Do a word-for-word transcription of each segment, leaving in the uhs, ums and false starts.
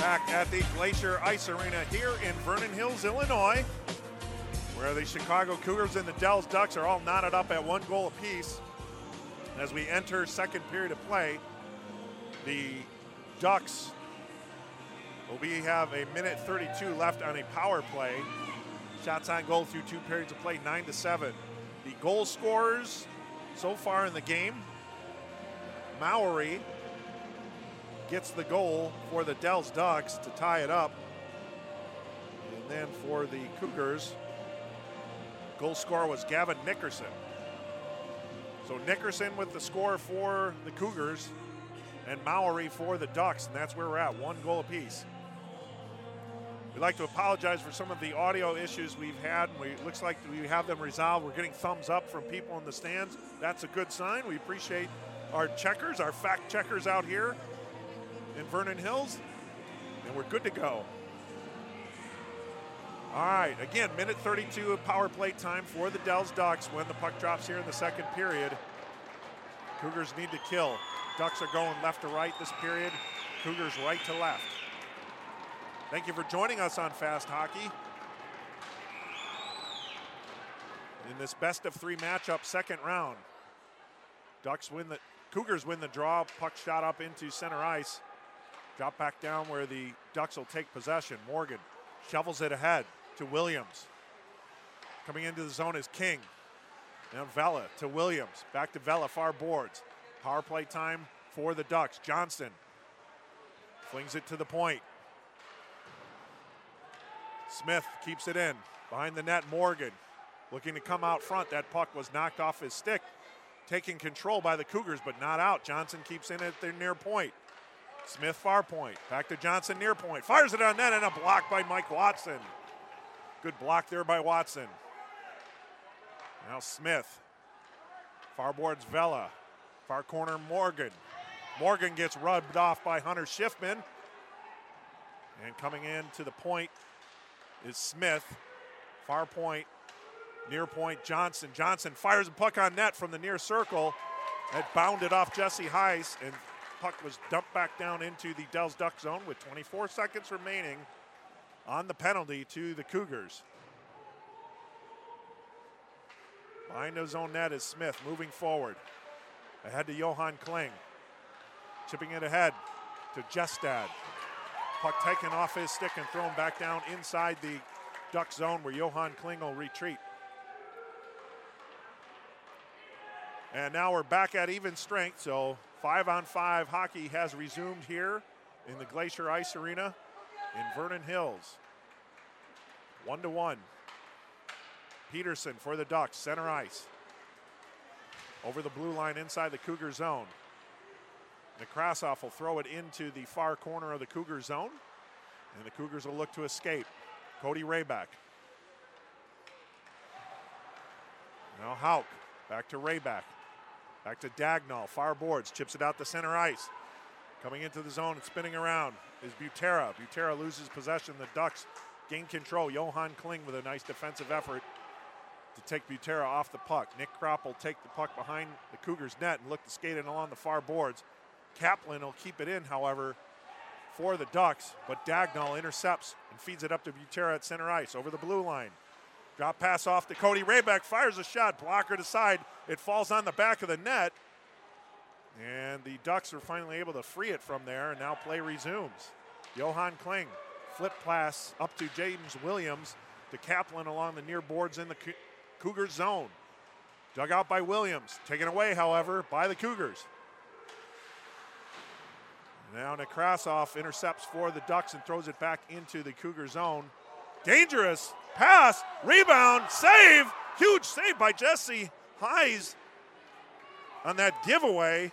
back at the Glacier Ice Arena here in Vernon Hills, Illinois, where the Chicago Cougars and the Dells Ducks are all knotted up at one goal apiece. As we enter second period of play, the Ducks will be have a minute thirty-two left on a power play. Shots on goal through two periods of play, nine to seven. The goal scorers so far in the game: Mowry gets the goal for the Dells Ducks to tie it up. And then for the Cougars, goal scorer was Gavin Nickerson. So Nickerson with the score for the Cougars and Mowry for the Ducks, and that's where we're at, one goal apiece. We'd like to apologize for some of the audio issues we've had. We, it looks like we have them resolved. We're getting thumbs up from people in the stands. That's a good sign. We appreciate our checkers, our fact checkers out here in Vernon Hills, and we're good to go. All right, again, minute thirty-two of power play time for the Dells Ducks when the puck drops here in the second period. Cougars need to kill. Ducks are going left to right this period. Cougars right to left. Thank you for joining us on Fast Hockey. In this best of three matchup, second round. Ducks win the, Cougars win the draw, puck shot up into center ice. Drop back down where the Ducks will take possession. Morgan shovels it ahead to Williams. Coming into the zone is King. Now Vela to Williams. Back to Vela, far boards. Power play time for the Ducks. Johnson flings it to the point. Smith keeps it in. Behind the net, Morgan looking to come out front. That puck was knocked off his stick. Taking control by the Cougars, but not out. Johnson keeps in at their near point. Smith far point. Back to Johnson near point. Fires it on net and a block by Mike Watson. Good block there by Watson. Now Smith. Far boards Vela. Far corner Morgan. Morgan gets rubbed off by Hunter Schiffman. And coming in to the point is Smith. Far point. Near point Johnson. Johnson fires a puck on net from the near circle. It bounded off Jesse Heiss, and puck was dumped back down into the Dells Duck zone with twenty-four seconds remaining on the penalty to the Cougars. Behind his own net is Smith moving forward. Ahead to Johan Kling. Chipping it ahead to Jestad. Puck taken off his stick and thrown back down inside the Duck zone where Johan Kling will retreat. And now we're back at even strength, so five on five hockey has resumed here in the Glacier Ice Arena in Vernon Hills. One to one. Peterson for the Ducks, center ice. Over the blue line inside the Cougar zone. Nekrasov will throw it into the far corner of the Cougar zone, and the Cougars will look to escape. Cody Rayback. Now Hauk, back to Rayback. Back to Dagnall, far boards, chips it out to center ice. Coming into the zone and spinning around is Butera. Butera loses possession. The Ducks gain control. Johan Kling with a nice defensive effort to take Butera off the puck. Nick Kropp will take the puck behind the Cougars' net and look to skate it along the far boards. Kaplan will keep it in, however, for the Ducks, but Dagnall intercepts and feeds it up to Butera at center ice over the blue line. Drop pass off to Cody Rayback, fires a shot, blocker to side. It falls on the back of the net, and the Ducks are finally able to free it from there, and now play resumes. Johan Kling, flip pass up to James Williams to Kaplan along the near boards in the Cougars zone. Dug out by Williams, taken away, however, by the Cougars. Now Nekrasov intercepts for the Ducks and throws it back into the Cougar zone. Dangerous pass, rebound, save, huge save by Jesse Heiss on that giveaway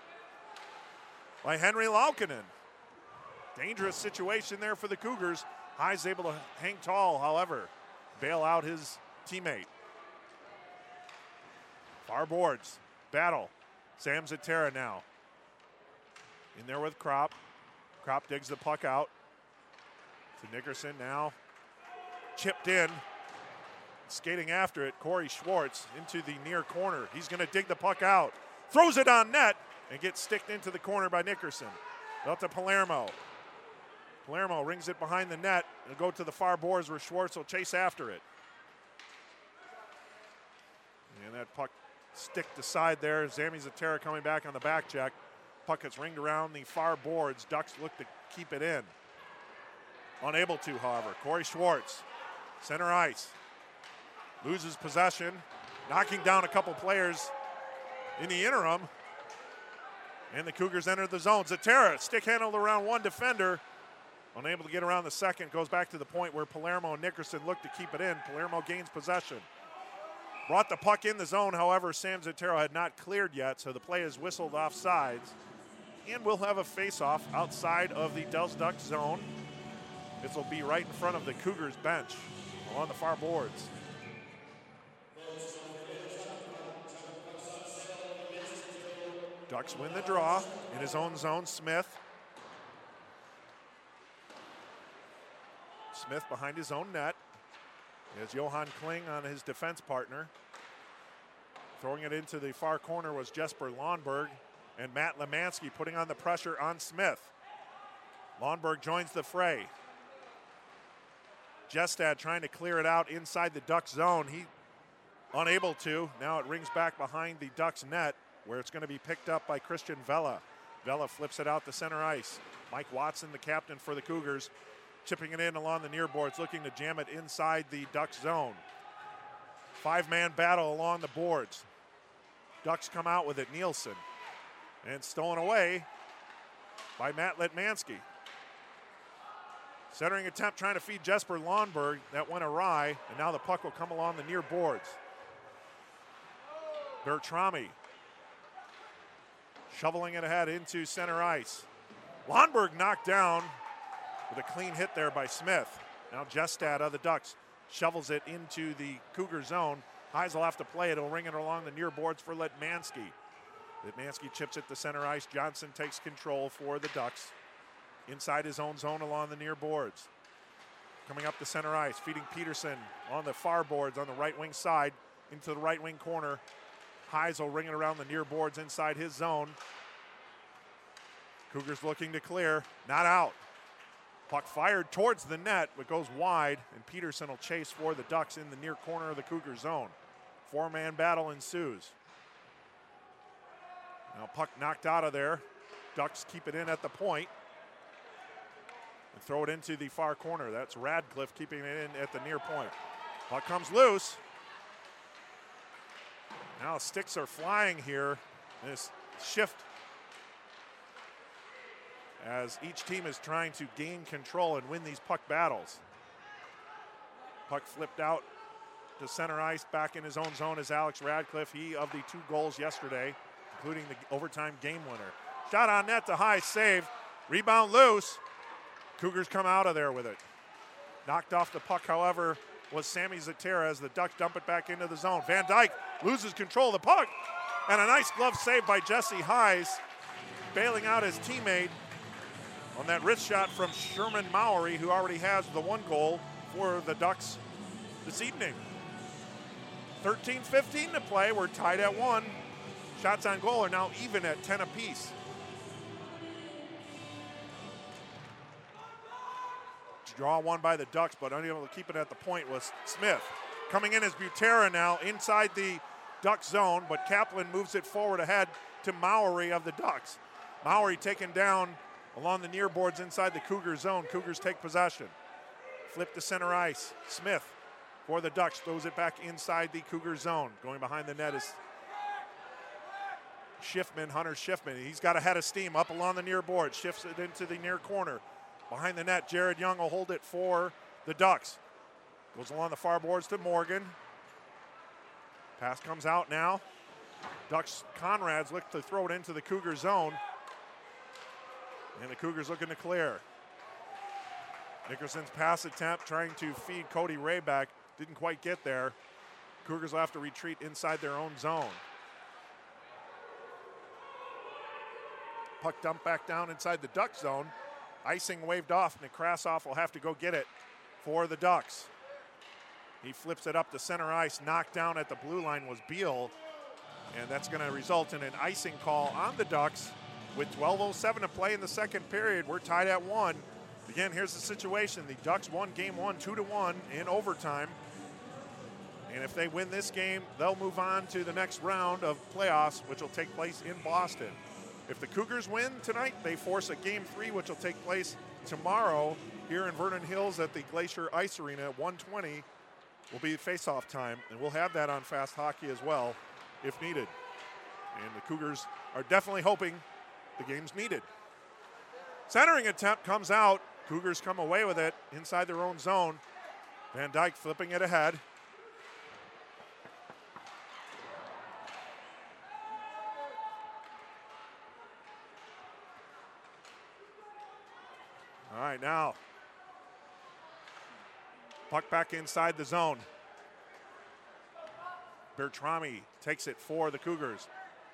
by Henry Laukkanen. Dangerous situation there for the Cougars. Heiss able to hang tall, however, bail out his teammate. Far boards, battle. Sam Zatera now. In there with Kropp. Kropp digs the puck out to Nickerson now. Chipped in. Skating after it, Corey Schwartz into the near corner. He's going to dig the puck out. Throws it on net and gets sticked into the corner by Nickerson. Up to Palermo. Palermo rings it behind the net. It'll go to the far boards where Schwartz will chase after it. And that puck sticked aside there. Sammy Zatara coming back on the back check. Puck gets ringed around the far boards. Ducks look to keep it in. Unable to, however. Corey Schwartz, center ice. Loses possession, knocking down a couple players in the interim. And the Cougars enter the zone. Zatara stick handled around one defender. Unable to get around the second. Goes back to the point where Palermo and Nickerson look to keep it in. Palermo gains possession. Brought the puck in the zone, however, Sam Zatara had not cleared yet, so the play is whistled off sides. And we'll have a face-off outside of the Dels Ducks zone. This will be right in front of the Cougars bench along the far boards. Ducks win the draw in his own zone. Smith. Smith behind his own net. As Johan Kling on his defense partner. Throwing it into the far corner was Jesper Lundberg, and Matt Lemansky putting on the pressure on Smith. Lundberg joins the fray. Jestad trying to clear it out inside the Ducks zone. He unable to. Now it rings back behind the Ducks net where it's going to be picked up by Christian Vela. Vela flips it out to center ice. Mike Watson, the captain for the Cougars, chipping it in along the near boards, looking to jam it inside the Ducks zone. Five-man battle along the boards. Ducks come out with it, Nielsen. And stolen away by Matt Letmansky. Centering attempt trying to feed Jesper Lundberg. That went awry, and now the puck will come along the near boards. Bertrami shoveling it ahead into center ice. Lundberg knocked down with a clean hit there by Smith. Now Jestad of the Ducks shovels it into the Cougar zone. Heisel will have to play it. He'll ring it along the near boards for Letmansky. Letmansky chips it to center ice. Johnson takes control for the Ducks. Inside his own zone along the near boards. Coming up the center ice, feeding Peterson on the far boards on the right wing side into the right wing corner. Heisel ringing around the near boards inside his zone. Cougars looking to clear, not out. Puck fired towards the net, but goes wide, and Peterson will chase for the Ducks in the near corner of the Cougar zone. Four-man battle ensues. Now puck knocked out of there. Ducks keep it in at the point and throw it into the far corner. That's Radcliffe keeping it in at the near point. Puck comes loose. Now sticks are flying here. This shift as each team is trying to gain control and win these puck battles. Puck flipped out to center ice. Back in his own zone is Alex Radcliffe. He of the two goals yesterday, including the overtime game winner. Shot on net to high, save. Rebound loose. Cougars come out of there with it. Knocked off the puck, however, was Sammy Zatara as the Ducks dump it back into the zone. Van Dyke loses control of the puck. And a nice glove save by Jesse Heis, bailing out his teammate on that wrist shot from Sherman Mowry, who already has the one goal for the Ducks this evening. thirteen fifteen to play. We're tied at one. Shots on goal are now even at ten apiece. Draw one by the Ducks, but unable to keep it at the point was Smith. Coming in is Butera now inside the Duck zone, but Kaplan moves it forward ahead to Mowry of the Ducks. Mowry taken down along the near boards inside the Cougar zone. Cougars take possession. Flip to center ice. Smith for the Ducks throws it back inside the Cougar zone. Going behind the net is Schiffman, Hunter Schiffman. He's got a head of steam up along the near board. Shifts it into the near corner. Behind the net, Jared Young will hold it for the Ducks. Goes along the far boards to Morgan. Pass comes out now. Ducks Conrads look to throw it into the Cougar zone. And the Cougars looking to clear. Nickerson's pass attempt trying to feed Cody Rayback. Didn't quite get there. Cougars will have to retreat inside their own zone. Puck dumped back down inside the Duck zone. Icing waved off, and Nekrasov will have to go get it for the Ducks. He flips it up to center ice. Knocked down at the blue line was Beal, and that's going to result in an icing call on the Ducks with twelve oh seven to play in the second period. We're tied at one. Again, here's the situation. The Ducks won game one, two to one in overtime. And if they win this game, they'll move on to the next round of playoffs, which will take place in Boston. If the Cougars win tonight, they force a game three, which will take place tomorrow here in Vernon Hills at the Glacier Ice Arena at one twenty will be face-off time. And we'll have that on Fast Hockey as well if needed. And the Cougars are definitely hoping the game's needed. Centering attempt comes out. Cougars come away with it inside their own zone. Van Dyke flipping it ahead. All right, now puck back inside the zone. Bertrami takes it for the Cougars.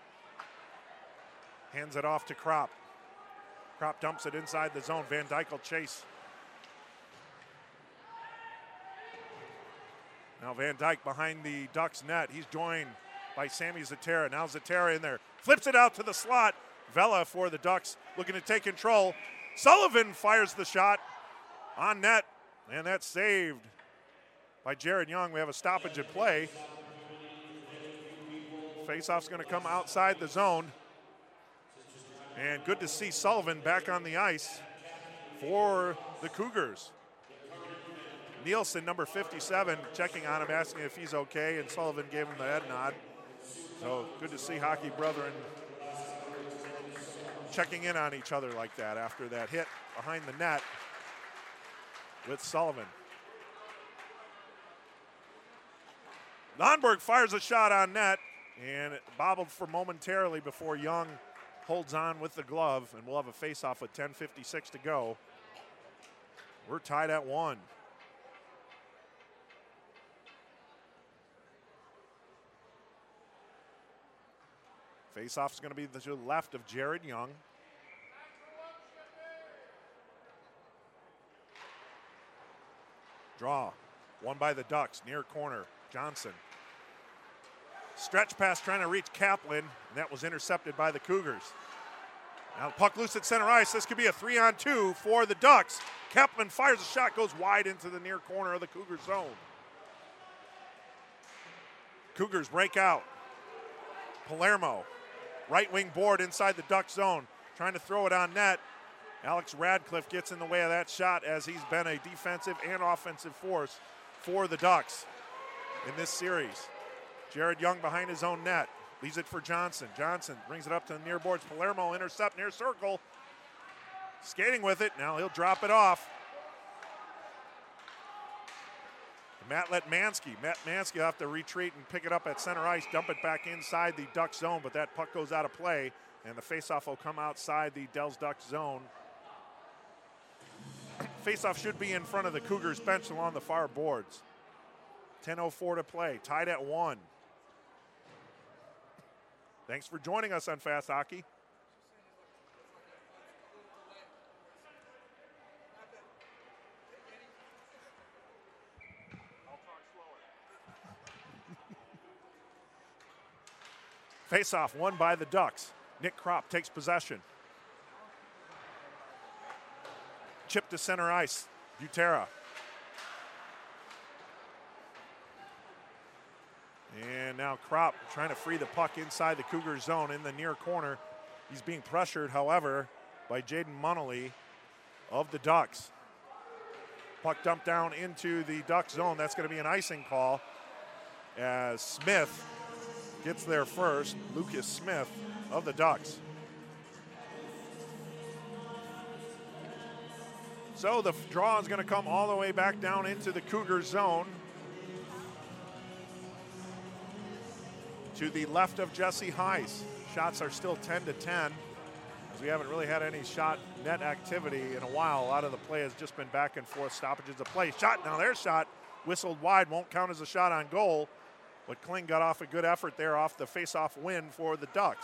Hands it off to Kropp. Kropp dumps it inside the zone. Van Dyke will chase. Now Van Dyke behind the Ducks net. He's joined by Sammy Zatara. Now Zatara in there. Flips it out to the slot. Vela for the Ducks looking to take control. Sullivan fires the shot on net, and that's saved by Jared Young. We have a stoppage at play. Faceoff's going to come outside the zone. And good to see Sullivan back on the ice for the Cougars. Nielsen, number fifty-seven, checking on him, asking if he's okay, and Sullivan gave him the head nod. So good to see hockey brethren checking in on each other like that after that hit behind the net with Sullivan. Nonberg fires a shot on net, and it bobbled for momentarily before Young holds on with the glove, and we'll have a face-off with ten fifty-six to go. We're tied at one. Face-off is going to be to the left of Jared Young. Draw, won by the Ducks, near corner, Johnson. Stretch pass trying to reach Kaplan, and that was intercepted by the Cougars. Now the puck loose at center ice. This could be a three-on-two for the Ducks. Kaplan fires a shot, goes wide into the near corner of the Cougar zone. Cougars break out. Palermo, right wing board inside the Duck zone, trying to throw it on net. Alex Radcliffe gets in the way of that shot as he's been a defensive and offensive force for the Ducks in this series. Jared Young behind his own net, leaves it for Johnson. Johnson brings it up to the near boards. Palermo intercept near circle. Skating with it, now he'll drop it off. Matt Letmansky. Matt Mansky will have to retreat and pick it up at center ice, dump it back inside the Duck zone, but that puck goes out of play, and the faceoff will come outside the Dells Duck zone. Faceoff should be in front of the Cougars bench along the far boards. ten oh four to play, tied at one. Thanks for joining us on Fast Hockey. Face-off won by the Ducks. Nick Kropp takes possession. Chip to center ice. Butera. And now Kropp trying to free the puck inside the Cougar zone in the near corner. He's being pressured, however, by Jaden Munnelly of the Ducks. Puck dumped down into the Duck zone. That's going to be an icing call as Smith gets there first. Lucas Smith of the Ducks. So the draw is going to come all the way back down into the Cougar zone. To the left of Jesse Heiss. Shots are still ten to ten, as we haven't really had any shot net activity in a while. A lot of the play has just been back and forth stoppages of play. Shot, now their shot whistled wide, won't count as a shot on goal. But Kling got off a good effort there off the face-off win for the Ducks.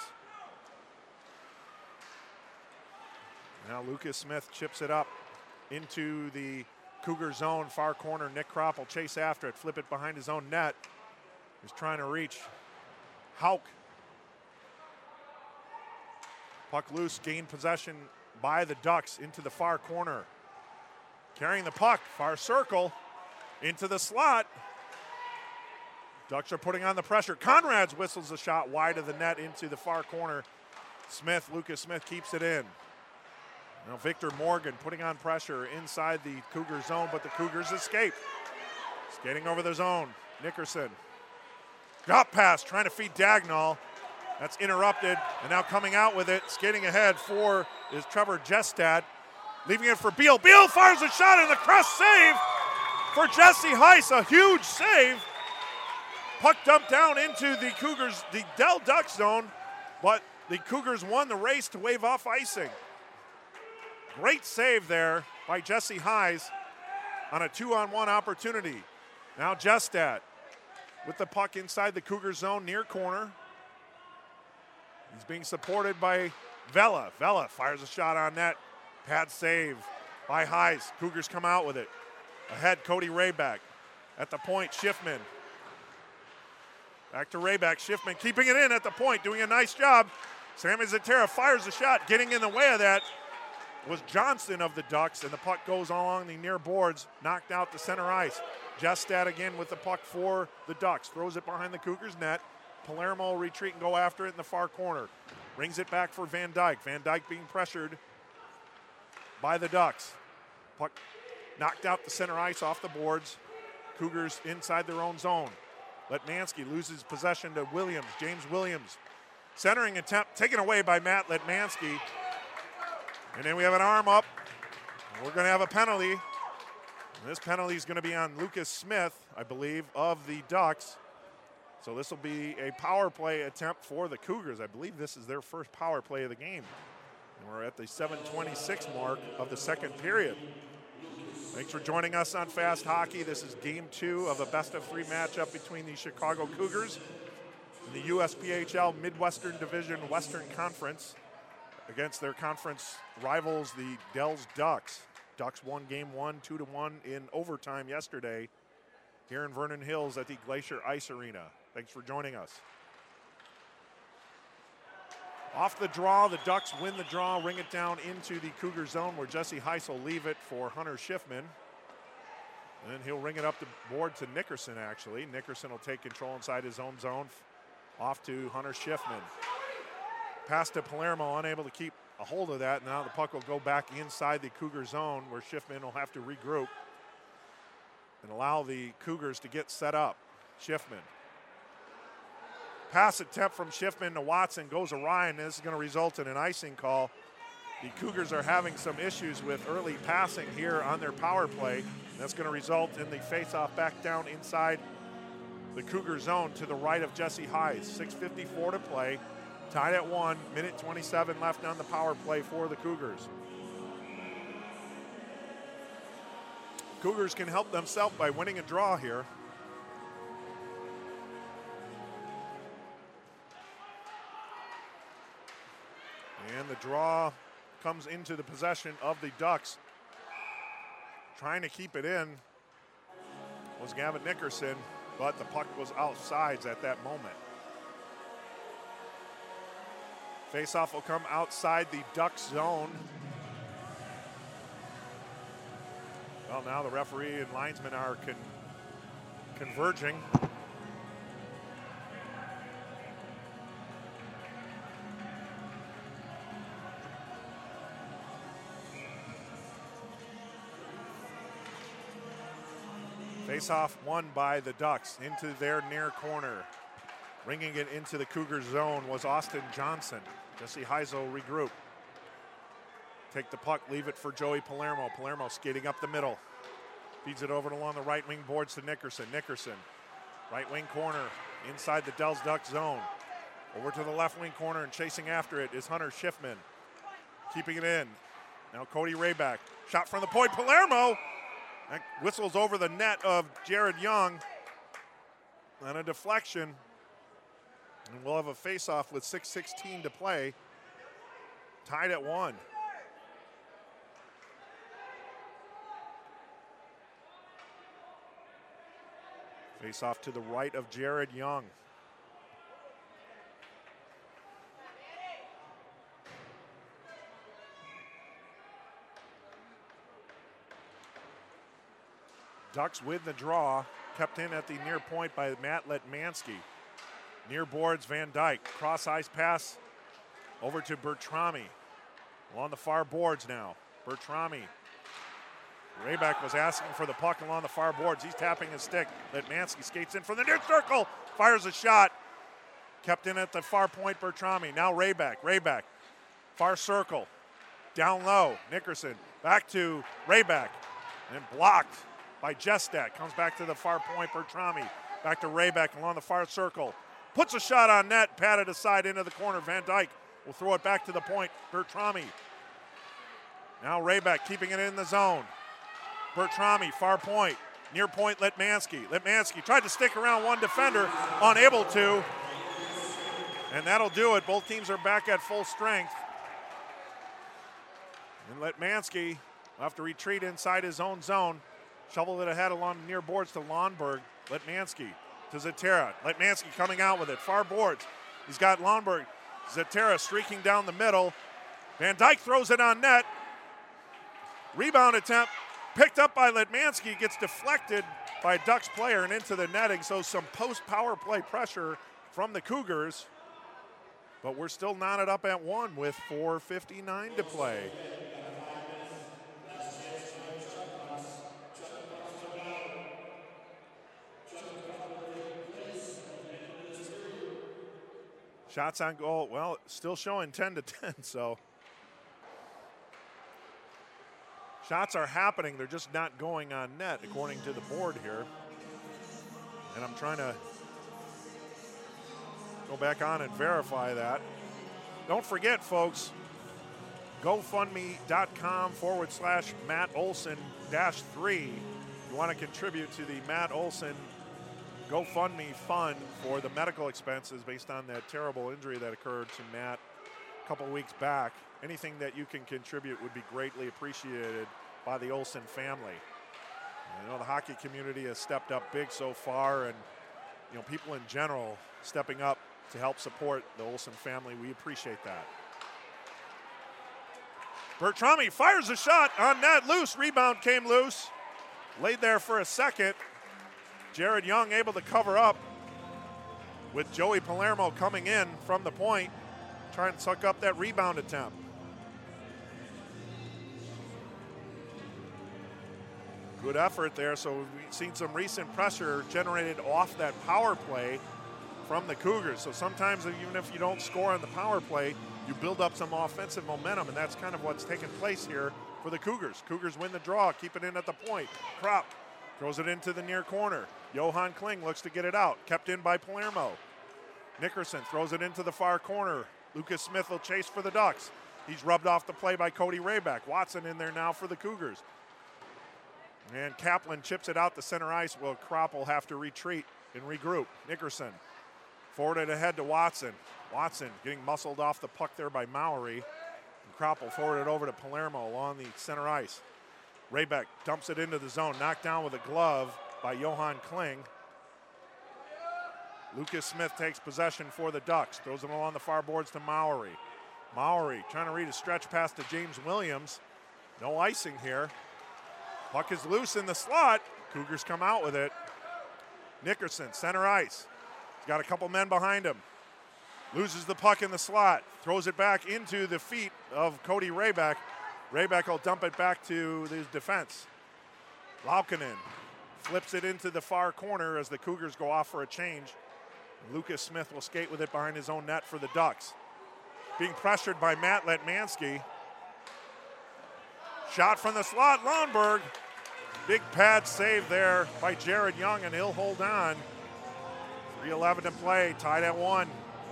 Now Lucas Smith chips it up into the Cougar zone, far corner. Nick Kropp will chase after it, flip it behind his own net. He's trying to reach Hauk. Puck loose, gained possession by the Ducks into the far corner. carrying the puck, far circle, into the slot. Ducks are putting on the pressure. Conrad's whistles the shot wide of the net into the far corner. Smith, Lucas Smith keeps it in. Now Victor Morgan putting on pressure inside the Cougar zone, but the Cougars escape. Skating over the zone, Nickerson. Drop pass, trying to feed Dagnall. That's interrupted, and now coming out with it, skating ahead for is Trevor Jestad. Leaving it for Beal. Beal fires a shot in the cross save for Jesse Heiss, a huge save. Puck dumped down into the Cougars, the Dell Duck zone, but the Cougars won the race to wave off icing. Great save there by Jesse Heiss on a two-on-one opportunity. Now Jestad with the puck inside the Cougar zone near corner. He's being supported by Vela. Vela fires a shot on net. Pad save by Heiss. Cougars come out with it. Ahead, Cody Rayback. At the point, Schiffman. Back to Rayback. Schiffman keeping it in at the point, doing a nice job. Sammy Zatera fires a shot. Getting in the way of that was Johnson of the Ducks, and the puck goes along the near boards, knocked out to center ice. Jestad again with the puck for the Ducks. Throws it behind the Cougars' net. Palermo retreat and go after it in the far corner. Brings it back for Van Dyke. Van Dyke being pressured by the Ducks. Puck knocked out the center ice off the boards. Cougars inside their own zone. Letmansky loses possession to Williams. James Williams. Centering attempt taken away by Matt Letmansky. And then we have an arm up. We're going to have a penalty. And this penalty is going to be on Lucas Smith, I believe, of the Ducks. So this will be a power play attempt for the Cougars. I believe this is their first power play of the game. And we're at the seven twenty-six mark of the second period. Thanks for joining us on Fast Hockey. This is game two of a best of three matchup between the Chicago Cougars and the U S P H L Midwestern Division Western Conference against their conference rivals, the Dells Ducks. Ducks won game one, two to one in overtime yesterday here in Vernon Hills at the Glacier Ice Arena. Thanks for joining us. Off the draw, the Ducks win the draw, ring it down into the Cougar zone where Jesse Heiss will leave it for Hunter Schiffman. And then he'll ring it up the board to Nickerson, actually. Nickerson will take control inside his own zone. Off to Hunter Schiffman. Pass to Palermo, unable to keep a hold of that. Now the puck will go back inside the Cougar zone where Schiffman will have to regroup and allow the Cougars to get set up. Schiffman. Pass attempt from Schiffman to Watson goes awry, and this is going to result in an icing call. The Cougars are having some issues with early passing here on their power play. That's going to result in the faceoff back down inside the Cougar zone to the right of Jesse Heiss. six fifty-four to play. Tied at one, minute twenty-seven left on the power play for the Cougars. Cougars can help themselves by winning a draw here. And the draw comes into the possession of the Ducks. Trying to keep it in was Gavin Nickerson, but the puck was outsides at that moment. Faceoff will come outside the Ducks zone. Well, now the referee and linesmen are con converging. Faceoff won by the Ducks into their near corner. Ringing it into the Cougar zone was Austin Johnson. Jesse Heiss will regroup. Take the puck, leave it for Joey Palermo. Palermo skating up the middle. Feeds it over along the right wing boards to Nickerson. Nickerson, right wing corner, inside the Dells Ducks zone. Over to the left wing corner and chasing after it is Hunter Schiffman. Keeping it in. Now Cody Rayback. Shot from the point, Palermo! That whistles over the net of Jared Young. And a deflection. And we'll have a face-off with six sixteen to play. Tied at one. Face-off to the right of Jared Young. Ducks with the draw, kept in at the near point by Matt Letmansky. Near boards, Van Dyke. Cross ice pass over to Bertrami. Along the far boards now. Bertrami. Rayback was asking for the puck along the far boards. He's tapping his stick. Letmansky skates in from the near circle. Fires a shot. Kept in at the far point, Bertrami. Now Rayback. Rayback. Far circle. Down low. Nickerson. Back to Rayback. And blocked by Jestak. Comes back to the far point, Bertrami. Back to Rayback along the far circle. Puts a shot on net. Patted aside into the corner. Van Dyke will throw it back to the point. Bertrami. Now Rayback keeping it in the zone. Bertrami, far point. Near point, Letmansky. Letmansky tried to stick around one defender. Unable to. And that'll do it. Both teams are back at full strength. And Letmansky will have to retreat inside his own zone. Shovel it ahead along the near boards to Lundberg. Letmansky to Zatera. Letmansky coming out with it. Far boards. He's got Lundberg. Zatera streaking down the middle. Van Dyke throws it on net. Rebound attempt picked up by Letmansky. Gets deflected by a Ducks player and into the netting. So some post-power play pressure from the Cougars. But we're still knotted up at one with four fifty-nine to play. Shots on goal, well, still showing ten to ten, so. Shots are happening, they're just not going on net, according to the board here. And I'm trying to go back on and verify that. Don't forget, folks, GoFundMe.com forward slash Matt Olson dash three. You want to contribute to the Matt Olson GoFundMe fund for the medical expenses based on that terrible injury that occurred to Matt a couple weeks back. Anything that you can contribute would be greatly appreciated by the Olson family. You know, the hockey community has stepped up big so far, and you know, people in general stepping up to help support the Olson family. We appreciate that. Bertrami fires a shot on net, loose. Rebound came loose. Laid there for a second. Jared Young able to cover up with Joey Palermo coming in from the point, trying to suck up that rebound attempt. Good effort there. So we've seen some recent pressure generated off that power play from the Cougars. So sometimes even if you don't score on the power play, you build up some offensive momentum, and that's kind of what's taking place here for the Cougars. Cougars win the draw, keep it in at the point. Kropp throws it into the near corner. Johan Kling looks to get it out. Kept in by Palermo. Nickerson throws it into the far corner. Lucas Smith will chase for the Ducks. He's rubbed off the play by Cody Rayback. Watson in there now for the Cougars. And Kaplan chips it out the center ice. Well, Kropp will have to retreat and regroup. Nickerson forwarded ahead to Watson. Watson getting muscled off the puck there by Mowry. And Kropp will forward it over to Palermo along the center ice. Rayback dumps it into the zone, knocked down with a glove by Johan Kling. Lucas Smith takes possession for the Ducks, throws it along the far boards to Mowry. Mowry trying to read a stretch pass to James Williams. No icing here. Puck is loose in the slot. Cougars come out with it. Nickerson, center ice. He's got a couple men behind him. Loses the puck in the slot. Throws it back into the feet of Cody Rayback. Rayback will dump it back to his defense. Laukkanen flips it into the far corner as the Cougars go off for a change. Lucas Smith will skate with it behind his own net for the Ducks. Being pressured by Matt Letmansky. Shot from the slot, Lundberg. Big pad save there by Jared Young, and he'll hold on. three eleven to play, tied at one.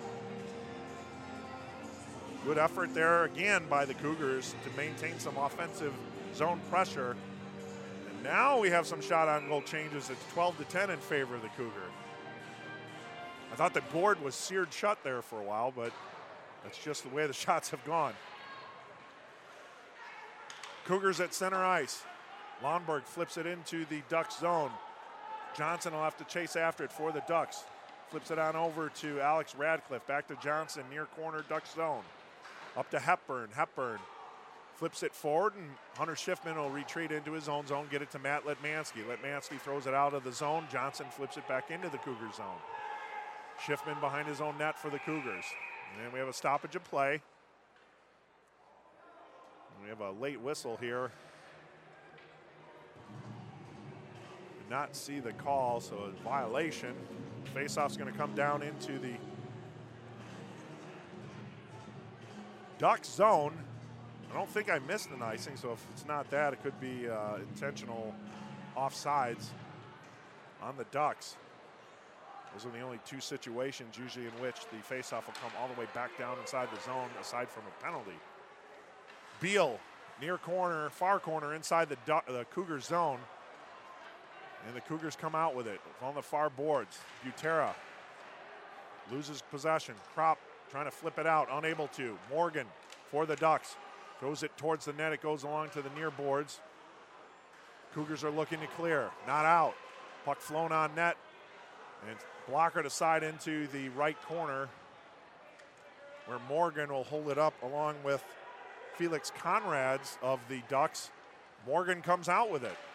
Good effort there again by the Cougars to maintain some offensive zone pressure. And now we have some shot on goal changes. It's twelve to ten in favor of the Cougar. I thought the board was seared shut there for a while, but that's just the way the shots have gone. Cougars at center ice. Lundberg flips it into the Ducks zone. Johnson will have to chase after it for the Ducks. Flips it on over to Alex Radcliffe. Back to Johnson, near corner Ducks zone. Up to Hepburn. Hepburn flips it forward, and Hunter Schiffman will retreat into his own zone, get it to Matt Letmansky. Letmansky throws it out of the zone. Johnson flips it back into the Cougar zone. Schiffman behind his own net for the Cougars. And then we have a stoppage of play. We have a late whistle here. Did not see the call, so a violation. Faceoff's going to come down into the Ducks zone. I don't think I missed an icing, so if it's not that, it could be uh, intentional offsides on the Ducks. Those are the only two situations usually in which the faceoff will come all the way back down inside the zone, aside from a penalty. Beal, near corner, far corner, inside the, du the Cougar zone. And the Cougars come out with it on the far boards. Butera loses possession. Kropp trying to flip it out, unable to. Morgan for the Ducks. Throws it towards the net. It goes along to the near boards. Cougars are looking to clear. Not out. Puck flown on net. And blocker to side into the right corner, where Morgan will hold it up along with Felix Conrads of the Ducks. Morgan comes out with it.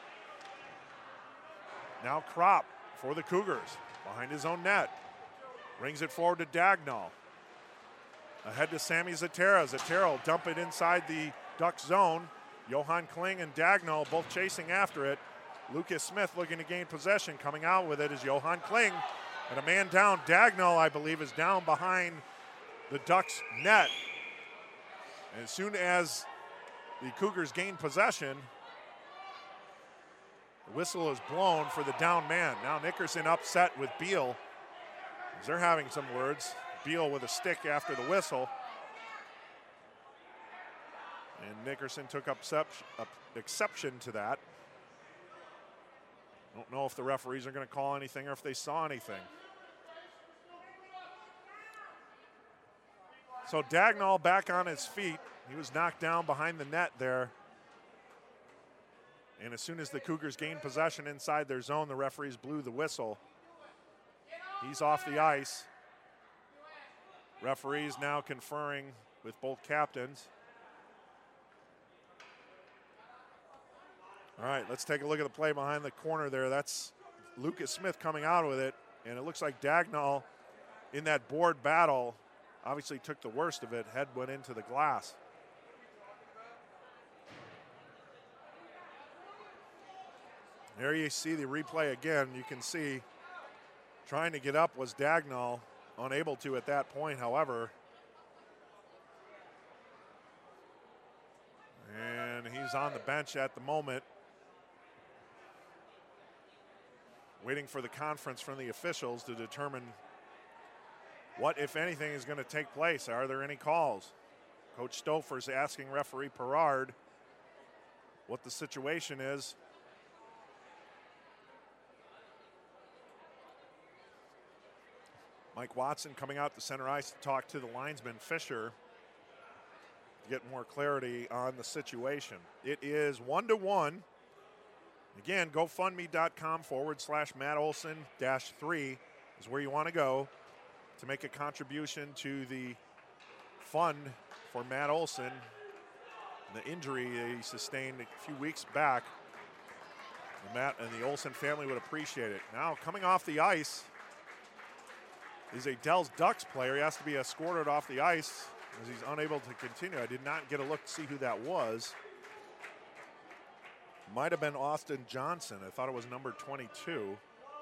Now Kropp for the Cougars behind his own net. Brings it forward to Dagnall. Ahead to Sammy Zatera. Zatera will dump it inside the Ducks zone. Johan Kling and Dagnall both chasing after it. Lucas Smith looking to gain possession. Coming out with it is Johan Kling. And a man down. Dagnall, I believe, is down behind the Ducks net. And as soon as the Cougars gain possession, the whistle is blown for the down man. Now Nickerson upset with Beal, as they're having some words. Beal with a stick after the whistle. And Nickerson took up exception to that. Don't know if the referees are going to call anything or if they saw anything. So Dagnall back on his feet. He was knocked down behind the net there. And as soon as the Cougars gained possession inside their zone, the referees blew the whistle. He's off the ice. Referees now conferring with both captains. All right, let's take a look at the play behind the corner there. That's Lucas Smith coming out with it, and it looks like Dagnall in that board battle obviously took the worst of it. Head went into the glass. There you see the replay again. You can see trying to get up was Dagnall, unable to at that point, however. And he's on the bench at the moment, waiting for the conference from the officials to determine what, if anything, is going to take place. Are there any calls? Coach Stouffer's asking referee Perard what the situation is. Mike Watson coming out to center ice to talk to the linesman Fisher to get more clarity on the situation. It is one to one. Again, GoFundMe.com forward slash Matt Olson dash three is where you want to go to make a contribution to the fund for Matt Olson, the injury he sustained a few weeks back. And Matt and the Olson family would appreciate it. Now coming off the ice is a Dells Ducks player. He has to be escorted off the ice as he's unable to continue. I did not get a look to see who that was. Might have been Austin Johnson. I thought it was number twenty-two.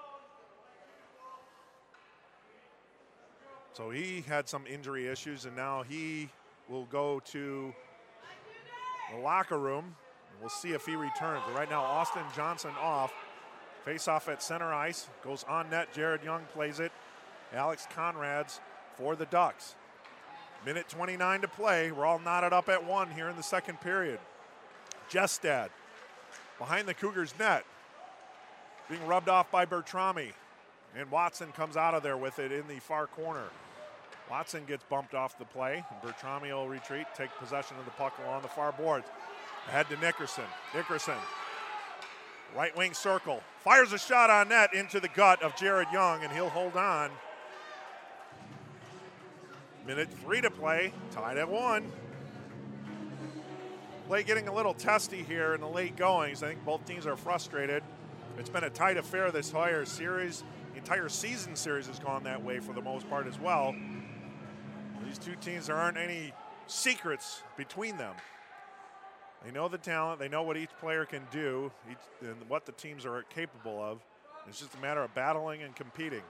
So he had some injury issues, and now he will go to the locker room. We'll see if he returns. But right now, Austin Johnson off. Face-off at center ice. Goes on net. Jared Young plays it. Alex Conrads for the Ducks. Minute twenty-nine to play. We're all knotted up at one here in the second period. Jestad behind the Cougars' net. Being rubbed off by Bertrami. And Watson comes out of there with it in the far corner. Watson gets bumped off the play. And Bertrami will retreat, take possession of the puck along the far boards. Ahead to Nickerson. Nickerson, right wing circle. Fires a shot on net into the gut of Jared Young, and he'll hold on. Minute three to play, tied at one. Play getting a little testy here in the late goings. I think both teams are frustrated. It's been a tight affair this entire series. The entire season series has gone that way for the most part as well. These two teams, there aren't any secrets between them. They know the talent. They know what each player can do each, and what the teams are capable of. It's just a matter of battling and competing.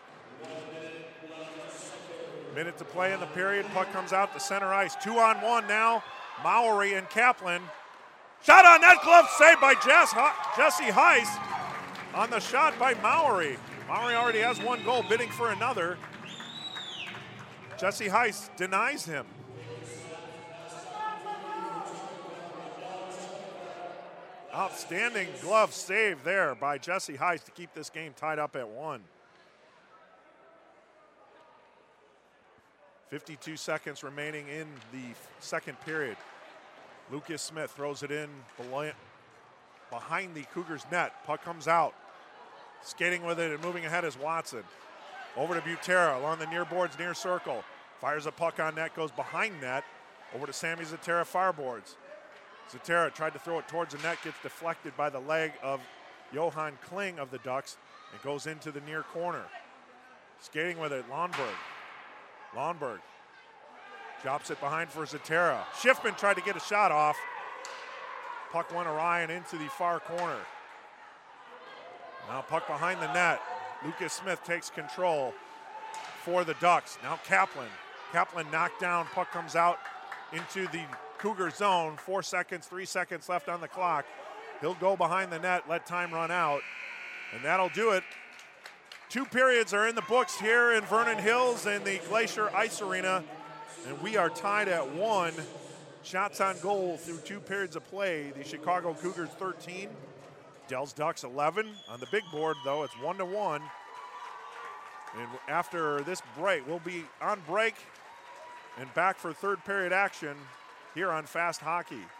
Minute to play in the period. Puck comes out to center ice. Two on one now. Mowry and Kaplan. Shot on net, glove saved by Jess, Jesse Heiss on the shot by Mowry. Mowry already has one goal, bidding for another. Jesse Heiss denies him. Outstanding glove save there by Jesse Heiss to keep this game tied up at one. fifty-two seconds remaining in the second period. Lucas Smith throws it in behind the Cougars' net. Puck comes out. Skating with it and moving ahead is Watson. Over to Butera along the near boards, near circle. Fires a puck on net, goes behind net. Over to Sammy Zatera, far boards. Zatera tried to throw it towards the net, gets deflected by the leg of Johan Kling of the Ducks, and goes into the near corner. Skating with it, Lundberg. Lundberg drops it behind for Zatera. Schiffman tried to get a shot off. Puck went awry and into the far corner. Now puck behind the net. Lucas Smith takes control for the Ducks. Now Kaplan. Kaplan knocked down. Puck comes out into the Cougar zone. Four seconds, three seconds left on the clock. He'll go behind the net, let time run out, and that'll do it. Two periods are in the books here in Vernon Hills in the Glacier Ice Arena, and we are tied at one. Shots on goal through two periods of play. The Chicago Cougars thirteen, Dells Ducks eleven. On the big board, though, it's one to one. And after this break, we'll be on break and back for third period action here on Fast Hockey.